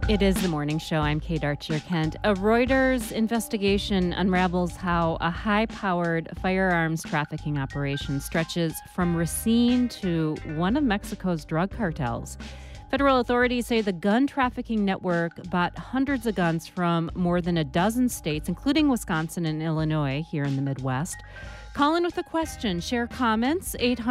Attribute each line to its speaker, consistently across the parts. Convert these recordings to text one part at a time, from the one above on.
Speaker 1: It is the morning show. I'm Kate Archer-Kent. A Reuters investigation unravels how a high-powered firearms trafficking operation stretches from Racine to one of Mexico's drug cartels. Federal authorities say the gun trafficking network bought hundreds of guns from more than a dozen states, including Wisconsin and Illinois, here in the Midwest. Call in with a question. Share comments.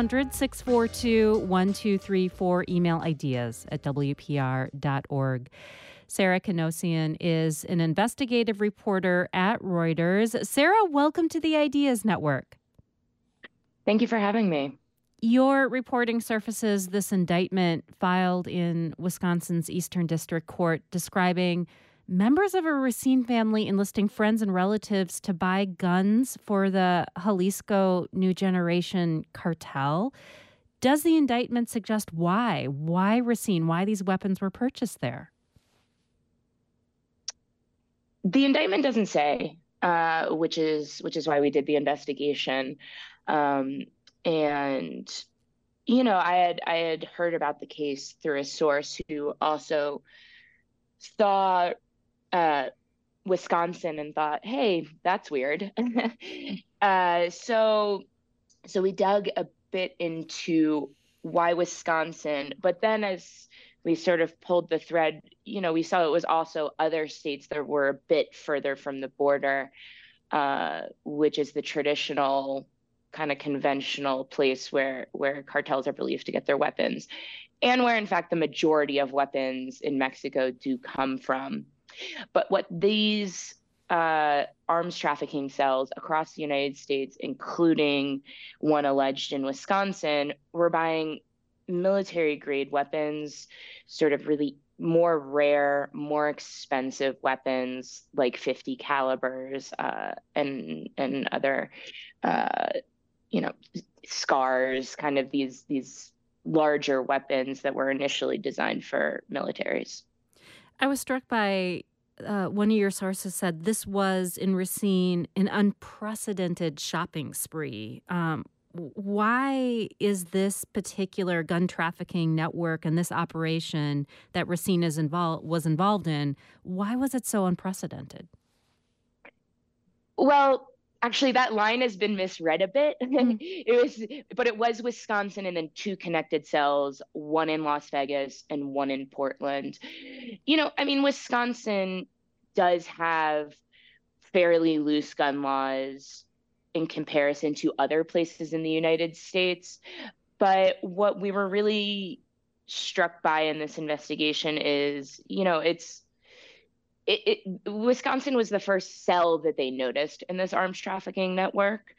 Speaker 1: 800-642-1234. Email ideas at WPR.org. Sarah Kanosian is an investigative reporter at Reuters. Sarah, welcome to the Ideas Network.
Speaker 2: Thank you for having me.
Speaker 1: Your reporting surfaces this indictment filed in Wisconsin's Eastern District Court describing members of a Racine family enlisting friends and relatives to buy guns for the Jalisco New Generation cartel. Does the indictment suggest why? Why Racine? Why these weapons were purchased there?
Speaker 2: The indictment doesn't say, which is why we did the investigation. And I had heard about the case through a source who also saw Wisconsin and thought, "Hey, that's weird." So we dug a bit into why Wisconsin, but then as we sort of pulled the thread, we saw it was also other states that were a bit further from the border, which is the traditional kind of conventional place where cartels are believed to get their weapons, and where, in fact, the majority of weapons in Mexico do come from. But what these arms trafficking cells across the United States, including one alleged in Wisconsin, were buying military-grade weapons, sort of really more rare, more expensive weapons like .50 calibers and other, SCARs, kind of these larger weapons that were initially designed for militaries.
Speaker 1: I was struck by one of your sources said this was in Racine an unprecedented shopping spree. Why is this particular gun trafficking network and this operation that Racine was involved in, why was it so unprecedented?
Speaker 2: Well, actually, that line has been misread a bit. It was Wisconsin and then two connected cells, one in Las Vegas and one in Portland. Wisconsin does have fairly loose gun laws in comparison to other places in the United States. But what we were really struck by in this investigation is, Wisconsin was the first cell that they noticed in this arms trafficking network.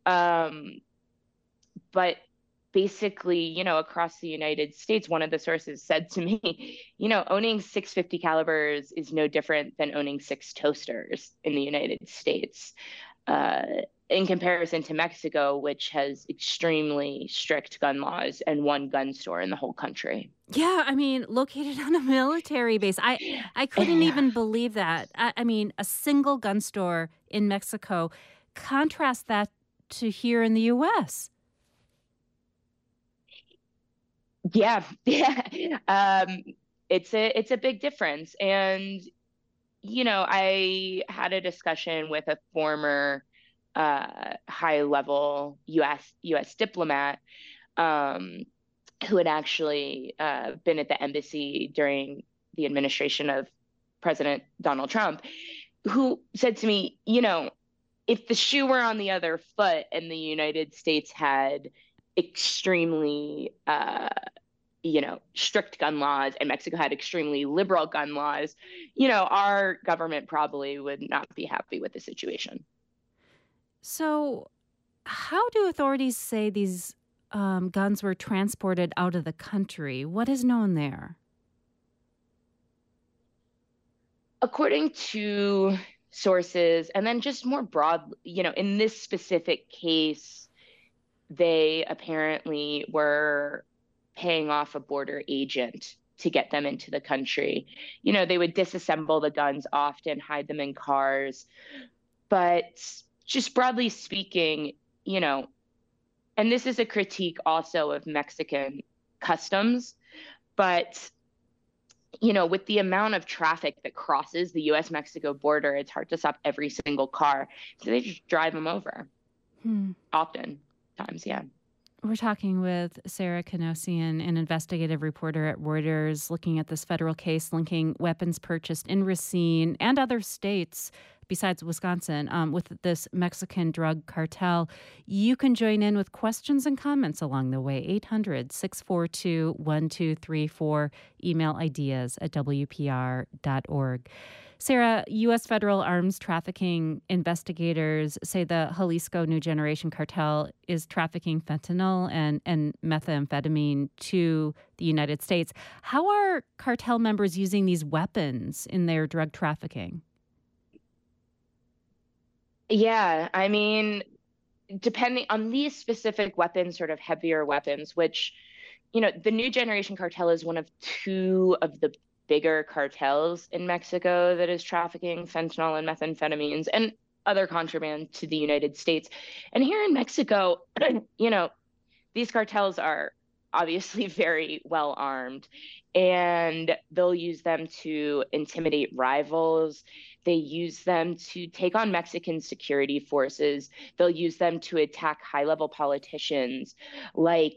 Speaker 2: But basically, across the United States, one of the sources said to me, owning 650 calibers is no different than owning 6 toasters in the United States. In comparison to Mexico, which has extremely strict gun laws and one gun store in the whole country.
Speaker 1: Yeah, located on a military base. I couldn't even believe that. A single gun store in Mexico. Contrast that to here in the U.S.
Speaker 2: Yeah. It's a big difference. And, I had a discussion with a former high-level U.S. diplomat who had actually been at the embassy during the administration of President Donald Trump, who said to me, if the shoe were on the other foot and the United States had extremely strict gun laws and Mexico had extremely liberal gun laws, our government probably would not be happy with the situation.
Speaker 1: So how do authorities say these guns were transported out of the country? What is known there?
Speaker 2: According to sources, and then just more broadly, in this specific case, they apparently were paying off a border agent to get them into the country. They would disassemble the guns often, hide them in cars. But just broadly speaking, and this is a critique also of Mexican customs, but with the amount of traffic that crosses the US Mexico border, it's hard to stop every single car. So they just drive them over often times. Yeah.
Speaker 1: We're talking with Sarah Kanosian, an investigative reporter at Reuters, looking at this federal case linking weapons purchased in Racine and other states besides Wisconsin with this Mexican drug cartel. You can join in with questions and comments along the way. 800-642-1234. Email ideas@wpr.org. Sarah, U.S. federal arms trafficking investigators say the Jalisco New Generation Cartel is trafficking fentanyl and methamphetamine to the United States. How are cartel members using these weapons in their drug trafficking?
Speaker 2: Yeah, I mean, depending on these specific weapons, sort of heavier weapons, which, the New Generation Cartel is one of two of the bigger cartels in Mexico that is trafficking fentanyl and methamphetamines and other contraband to the United States. And here in Mexico, these cartels are obviously very well armed, and they'll use them to intimidate rivals. They use them to take on Mexican security forces. They'll use them to attack high level politicians. Like,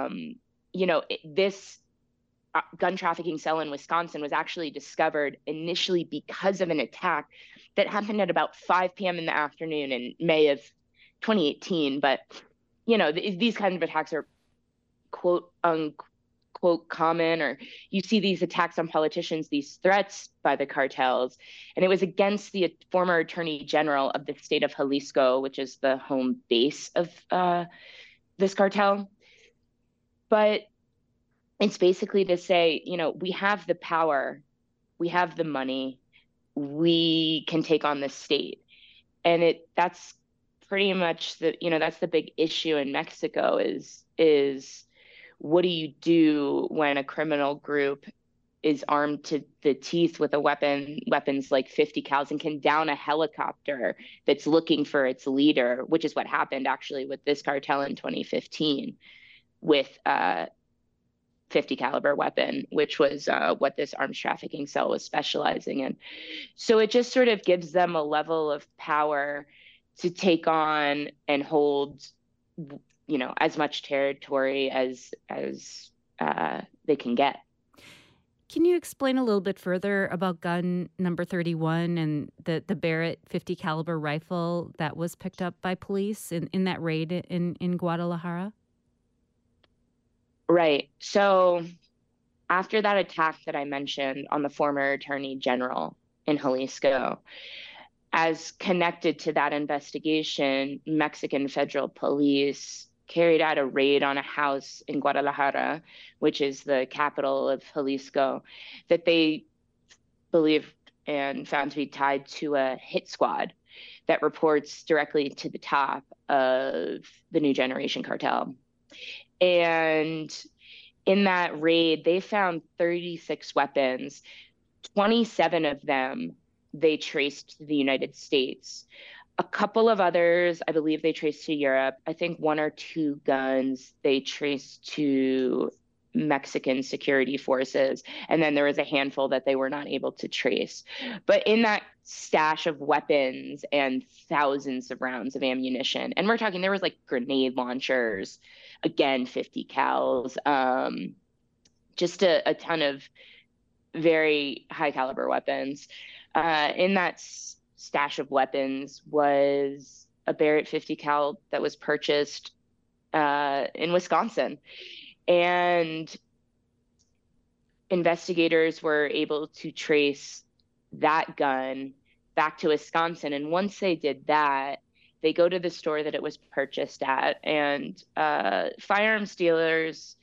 Speaker 2: this gun trafficking cell in Wisconsin was actually discovered initially because of an attack that happened at about 5 p.m. in the afternoon in May of 2018. But, these kinds of attacks are quote unquote common, or you see these attacks on politicians, these threats by the cartels. And it was against the former attorney general of the state of Jalisco, which is the home base of this cartel. But it's basically to say, we have the power, we have the money, we can take on the state. And that's pretty much that's the big issue in Mexico is what do you do when a criminal group is armed to the teeth with weapons like 50 cals and can down a helicopter that's looking for its leader, which is what happened actually with this cartel in 2015 with 50 caliber weapon, which was what this arms trafficking cell was specializing in. So it just sort of gives them a level of power to take on and hold, as much territory as they can get.
Speaker 1: Can you explain a little bit further about gun number 31 and the Barrett 50 caliber rifle that was picked up by police in that raid in Guadalajara?
Speaker 2: Right. So after that attack that I mentioned on the former attorney general in Jalisco, as connected to that investigation, Mexican federal police carried out a raid on a house in Guadalajara, which is the capital of Jalisco, that they believed and found to be tied to a hit squad that reports directly to the top of the New Generation Cartel. And in that raid, they found 36 weapons. 27 of them they traced to the United States. A couple of others, I believe they traced to Europe. I think 1 or 2 guns they traced to Mexican security forces. And then there was a handful that they were not able to trace. But in that stash of weapons and thousands of rounds of ammunition, and we're talking, there was like grenade launchers, again, 50 cals, just a ton of very high caliber weapons. In that stash of weapons was a Barrett 50 cal that was purchased in Wisconsin. And investigators were able to trace that gun back to Wisconsin. And once they did that, they go to the store that it was purchased at, and firearms dealers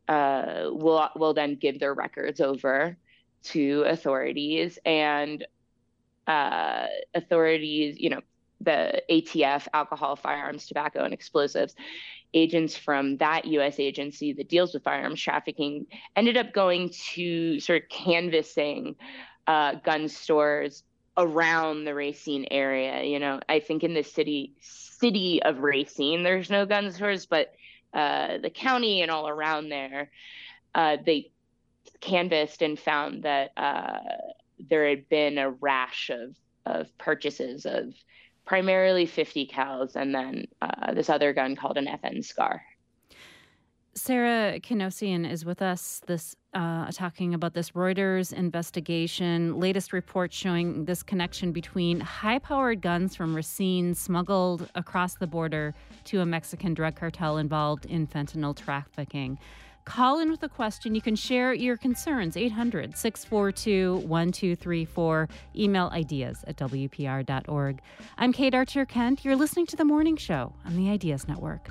Speaker 2: will then give their records over to authorities, and authorities, the ATF, alcohol, firearms, tobacco, and explosives, agents from that U.S. agency that deals with firearms trafficking ended up going to sort of canvassing gun stores around the Racine area. I think in the city of Racine, there's no gun stores, but the county and all around there, they canvassed and found that there had been a rash of purchases of primarily 50 cals and then this other gun called an FN Scar.
Speaker 1: Sarah Khanosian is with us talking about this Reuters investigation. Latest report showing this connection between high-powered guns from Racine smuggled across the border to a Mexican drug cartel involved in fentanyl trafficking. Call in with a question. You can share your concerns. 800-642-1234. Email ideas@wpr.org. I'm Kate Archer-Kent. You're listening to The Morning Show on the Ideas Network.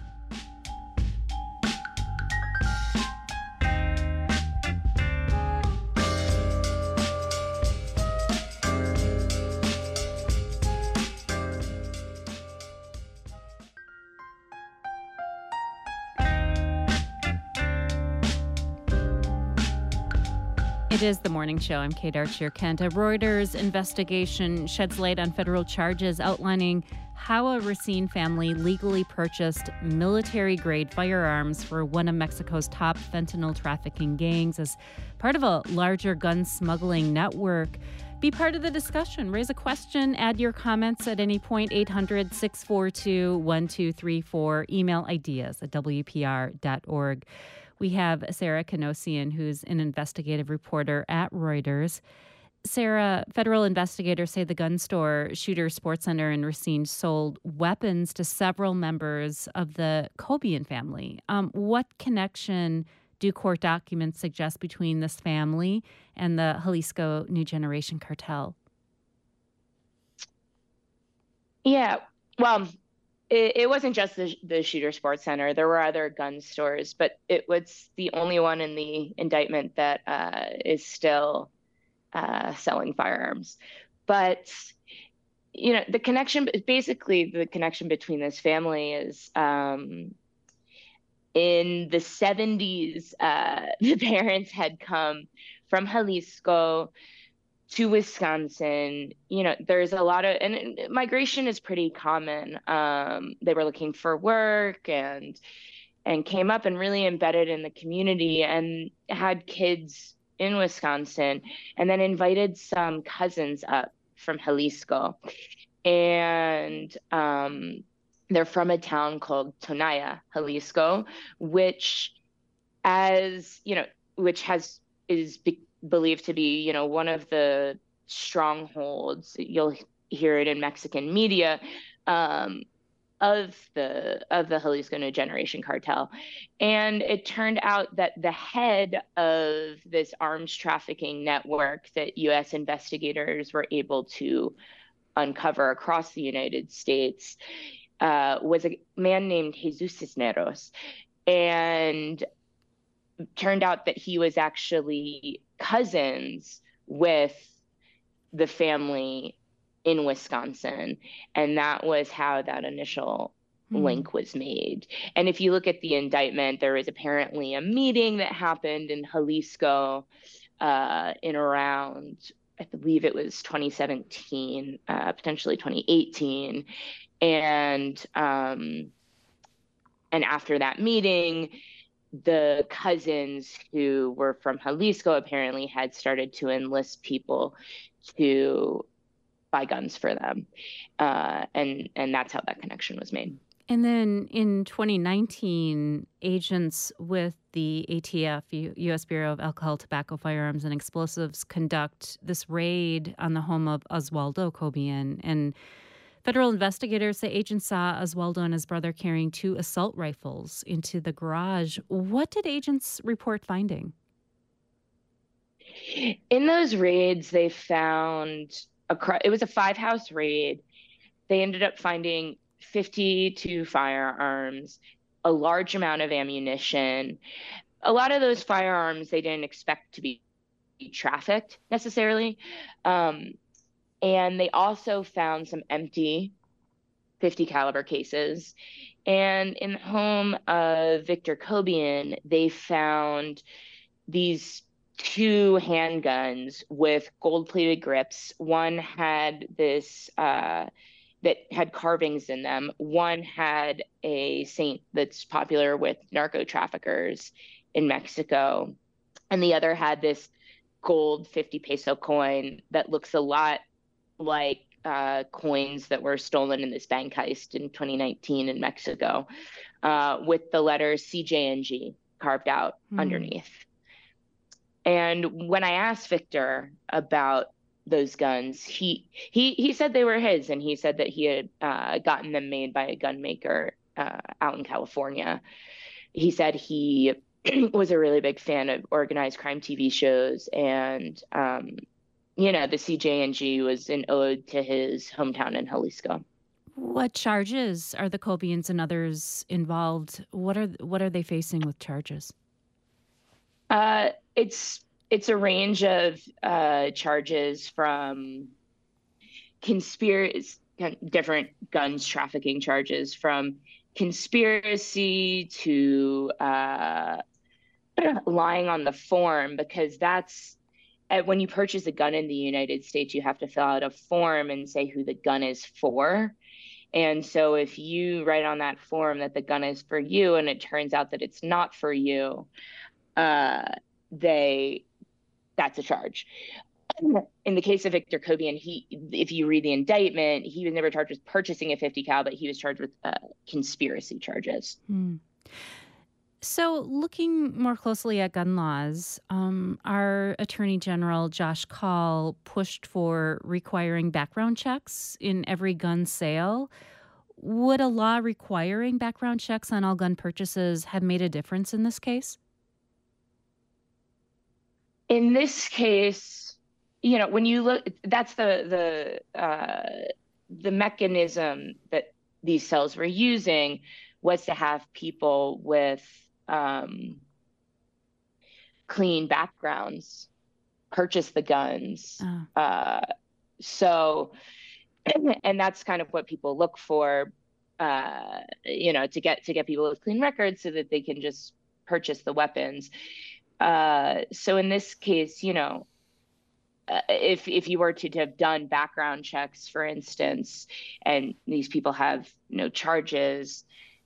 Speaker 1: It is The Morning Show. I'm Kate Archer-Kent. A Reuters investigation sheds light on federal charges outlining how a Racine family legally purchased military-grade firearms for one of Mexico's top fentanyl trafficking gangs as part of a larger gun smuggling network. Be part of the discussion. Raise a question. Add your comments at any point. 800-642-1234. Email ideas@wpr.org. We have Sarah Khanosian, who's an investigative reporter at Reuters. Sarah, federal investigators say the gun store Shooter Sports Center in Racine sold weapons to several members of the Cobian family. What connection do court documents suggest between this family and the Jalisco New Generation Cartel?
Speaker 2: Yeah, well, it wasn't just the Shooter Sports Center. There were other gun stores, but it was the only one in the indictment that is still selling firearms. But, the connection between this family is in the 70s, the parents had come from Jalisco to Wisconsin. There's a lot of, and migration is pretty common. They were looking for work and came up and really embedded in the community and had kids in Wisconsin, and then invited some cousins up from Jalisco. And they're from a town called Tonaya, Jalisco, which is believed to be, one of the strongholds. You'll hear it in Mexican media of the Jalisco New Generation Cartel. And it turned out that the head of this arms trafficking network that U.S. investigators were able to uncover across the United States was a man named Jesus Cisneros. And turned out that he was actually cousins with the family in Wisconsin. And that was how that initial link was made. And if you look at the indictment, there was apparently a meeting that happened in Jalisco in around, I believe it was 2017, potentially 2018. And after that meeting, the cousins who were from Jalisco apparently had started to enlist people to buy guns for them. And that's how that connection was made.
Speaker 1: And then in 2019, agents with the ATF, U.S. Bureau of Alcohol, Tobacco, Firearms, and Explosives, conduct this raid on the home of Oswaldo Cobian. And federal investigators say agents saw Oswaldo and his brother carrying 2 assault rifles into the garage. What did agents report finding?
Speaker 2: In those raids, they found, it was a 5-house raid. They ended up finding 52 firearms, a large amount of ammunition. A lot of those firearms they didn't expect to be trafficked necessarily. And they also found some empty 50 caliber cases. And in the home of Victor Cobian, they found these 2 handguns with gold-plated grips. One had this that had carvings in them. One had a saint that's popular with narco traffickers in Mexico. and the other had this gold 50 peso coin that looks a lot like coins that were stolen in this bank heist in 2019 in Mexico, with the letters CJNG carved out underneath. And when I asked Victor about those guns, he said they were his, and he said that he had gotten them made by a gun maker out in California. He said he was a really big fan of organized crime TV shows, and the CJNG was an ode to his hometown in Jalisco.
Speaker 1: What charges are the Cobians and others involved? What are they facing with charges?
Speaker 2: It's a range of charges, from different guns trafficking charges, from conspiracy to lying on the form, because that's when you purchase a gun in the United States, you have to fill out a form and say who the gun is for. And so if you write on that form that the gun is for you and it turns out that it's not for you, that's a charge. In the case of Victor Cobian, if you read the indictment, he was never charged with purchasing a 50 cal, but he was charged with conspiracy charges.
Speaker 1: So looking more closely at gun laws, our Attorney General, Josh Kaul, pushed for requiring background checks in every gun sale. Would a law requiring background checks on all gun purchases have made a difference in this case?
Speaker 2: In this case, when you look, that's the mechanism that these cells were using, was to have people with clean backgrounds purchase the guns. So, and that's kind of what people look for, to get people with clean records so that they can just purchase the weapons. So in this case, if you were to have done background checks, for instance, and these people have no charges,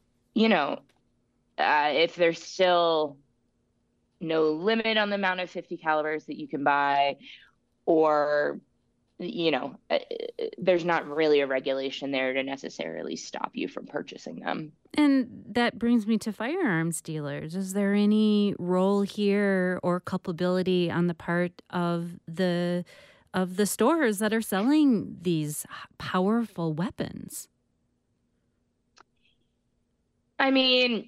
Speaker 2: if there's still no limit on the amount of 50 calibers that you can buy, or, there's not really a regulation there to necessarily stop you from purchasing them.
Speaker 1: And that brings me to firearms dealers. Is there any role here or culpability on the part of the stores that are selling these powerful weapons?
Speaker 2: I mean,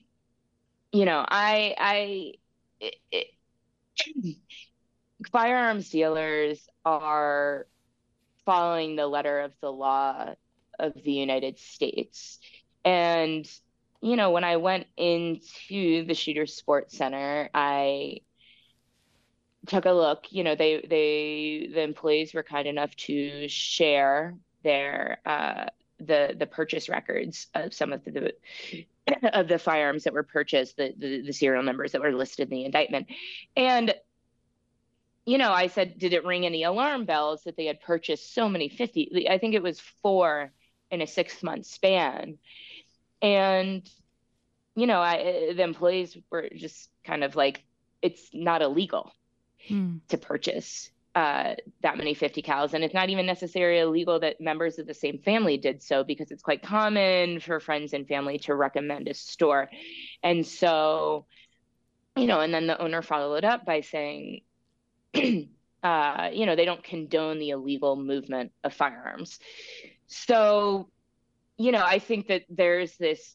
Speaker 2: firearms dealers are following the letter of the law of the United States. And, when I went into the Shooters Sports Center, I took a look. The employees were kind enough to share their the purchase records of some of the firearms that were purchased, the serial numbers that were listed in the indictment. And I said, did it ring any alarm bells that they had purchased so many 50? I think it was 4 in a 6-month span. And, the employees were just kind of like, it's not illegal to purchase that many 50 cals. And it's not even necessarily illegal that members of the same family did so, because it's quite common for friends and family to recommend a store. And so, and then the owner followed up by saying, they don't condone the illegal movement of firearms. So, I think that there's this,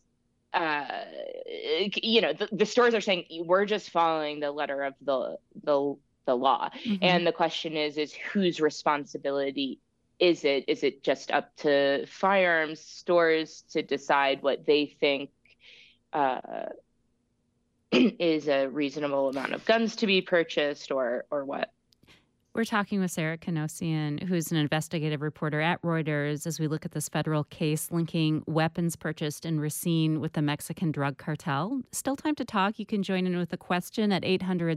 Speaker 2: the stores are saying, we're just following the letter of the law. And the question is whose responsibility is it? Is it just up to firearms stores to decide what they think is a reasonable amount of guns to be purchased, or what?
Speaker 1: We're talking with Sarah Kanosian, who's an investigative reporter at Reuters, as we look at this federal case linking weapons purchased in Racine with the Mexican drug cartel. Still time to talk. You can join in with a question at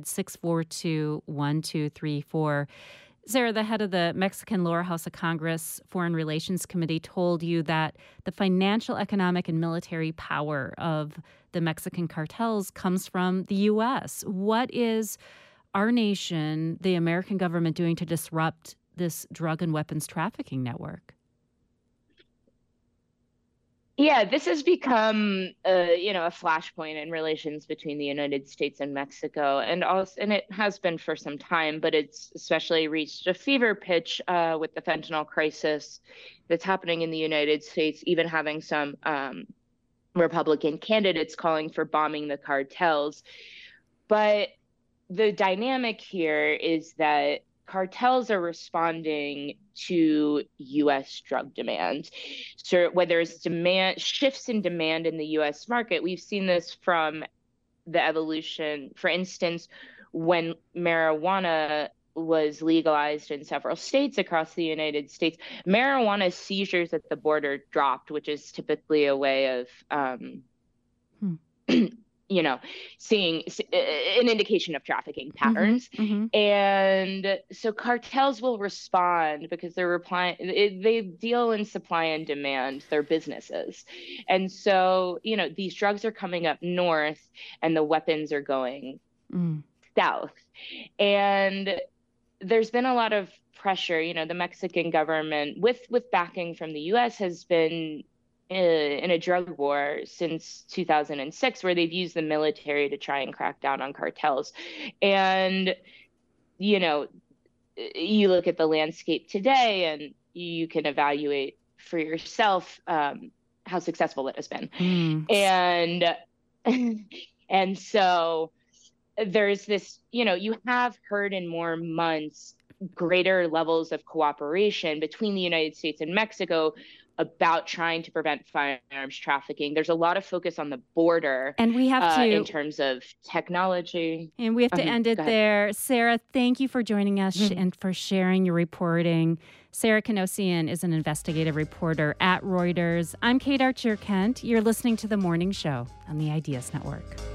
Speaker 1: 800-642-1234. Sarah, the head of the Mexican Lower House of Congress Foreign Relations Committee, told you that the financial, economic, and military power of the Mexican cartels comes from the U.S. What is our nation, the American government, doing to disrupt this drug and weapons trafficking network?
Speaker 2: Yeah, this has become, a flashpoint in relations between the United States and Mexico, and it has been for some time, but it's especially reached a fever pitch with the fentanyl crisis that's happening in the United States, even having some Republican candidates calling for bombing the cartels. But the dynamic here is that cartels are responding to U.S. drug demand. So whether it's demand shifts in demand in the U.S. market, we've seen this from the evolution. For instance, when marijuana was legalized in several states across the United States, marijuana seizures at the border dropped, which is typically a way of seeing an indication of trafficking patterns. And so cartels will respond because they deal in supply and demand, their businesses. And so, these drugs are coming up north and the weapons are going south. And there's been a lot of pressure. The Mexican government, with backing from the U.S., has been in a drug war since 2006, where they've used the military to try and crack down on cartels. And, you look at the landscape today and you can evaluate for yourself how successful it has been. And so there's this, you have heard in more months greater levels of cooperation between the United States and Mexico about trying to prevent firearms trafficking. There's a lot of focus on the border,
Speaker 1: and we have to,
Speaker 2: in terms of technology.
Speaker 1: And we have to end it there. Sarah, thank you for joining us and for sharing your reporting. Sarah Kanosian is an investigative reporter at Reuters. I'm Kate Archer Kent. You're listening to The Morning Show on the Ideas Network.